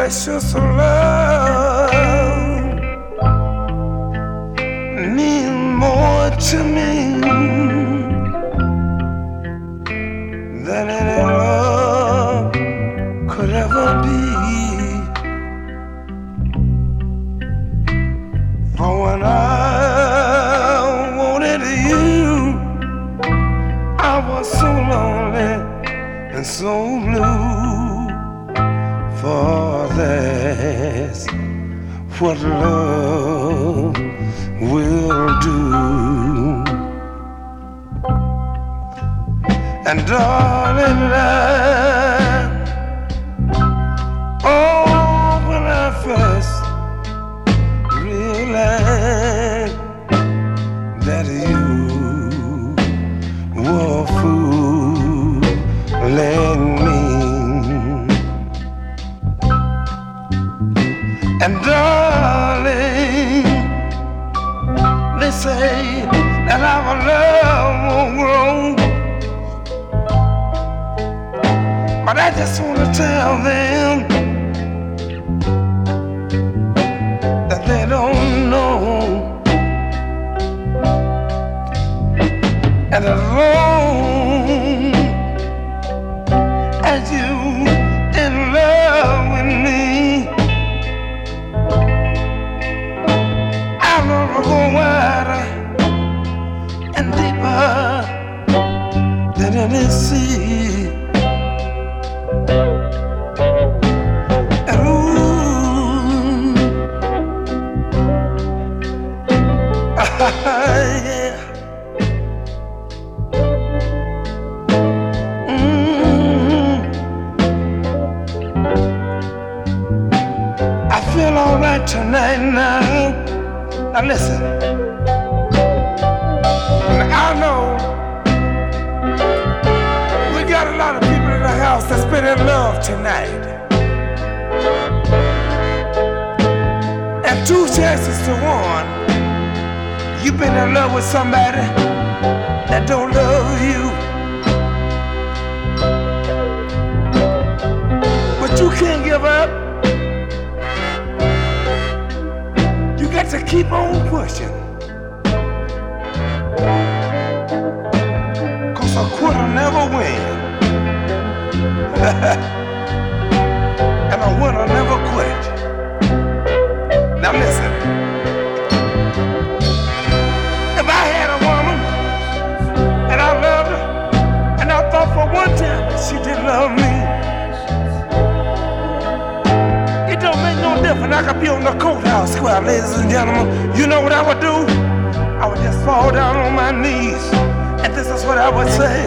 precious love mean more to me than any love could ever be. For when I wanted you, I was so lonely and so blue. For that's what love will do. And darling, when I first realized that you were fooling me. And darling, they say that our love won't grow, but I just want to tell them that they don't know. And as long as you in love with me, I'll never go wider and deeper than any sea. And ooh, yeah. I feel alright tonight now. Now listen, I know we got a lot of people in the house that's been in love tonight, and 2 chances to 1, you've been in love with somebody that don't love you. But you can't give up. You got to keep on pushing, 'cause a quitter never wins. And a winner never quit. Now listen, if I had a woman and I loved her, and I thought for one time that she didn't love me, it don't make no difference. I could be on the courthouse square, ladies and gentlemen. You know what I would do? I would just fall down on my knees, and this is what I would say.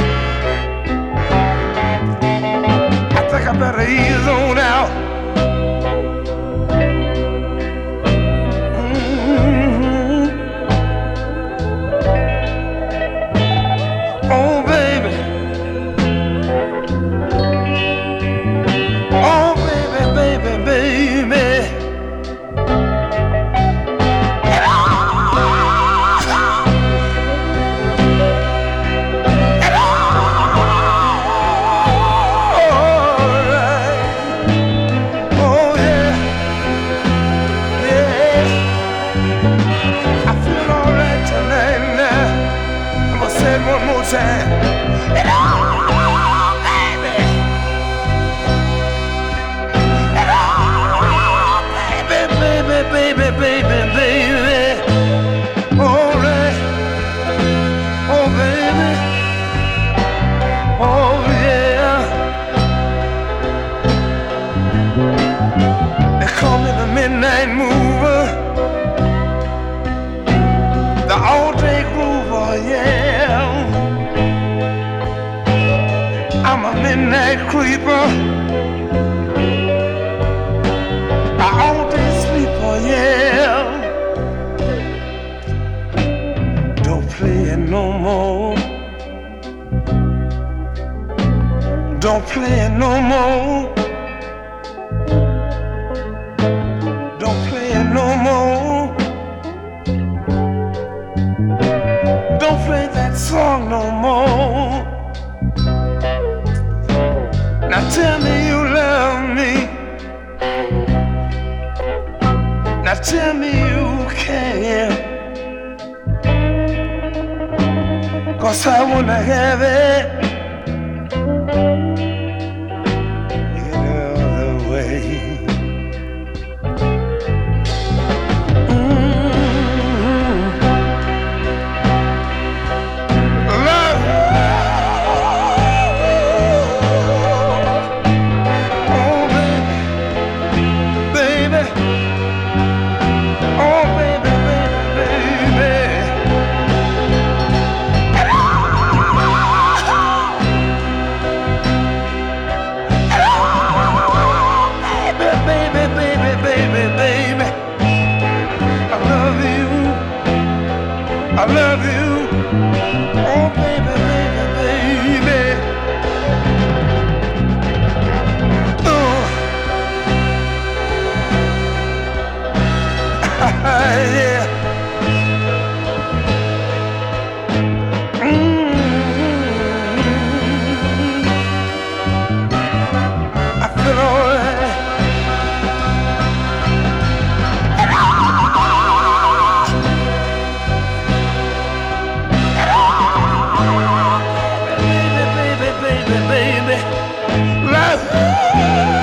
I better ease on out. saying? Hello, baby. Hello, baby. All right. Oh, baby. Oh, yeah. They call me the midnight mover, the all-day groover, yeah. I'm a midnight creeper, an all-day sleeper, yeah. Don't play it no more. Don't play it no more. Don't play it no more. Don't play that song no more. Now tell me you love me. Now tell me you care. 'Cause I wanna have it any other way. Love, oh baby, baby, oh baby, baby. Baby, I love you, I love you, oh baby, baby. Yeah. I feel alright. Baby, love you.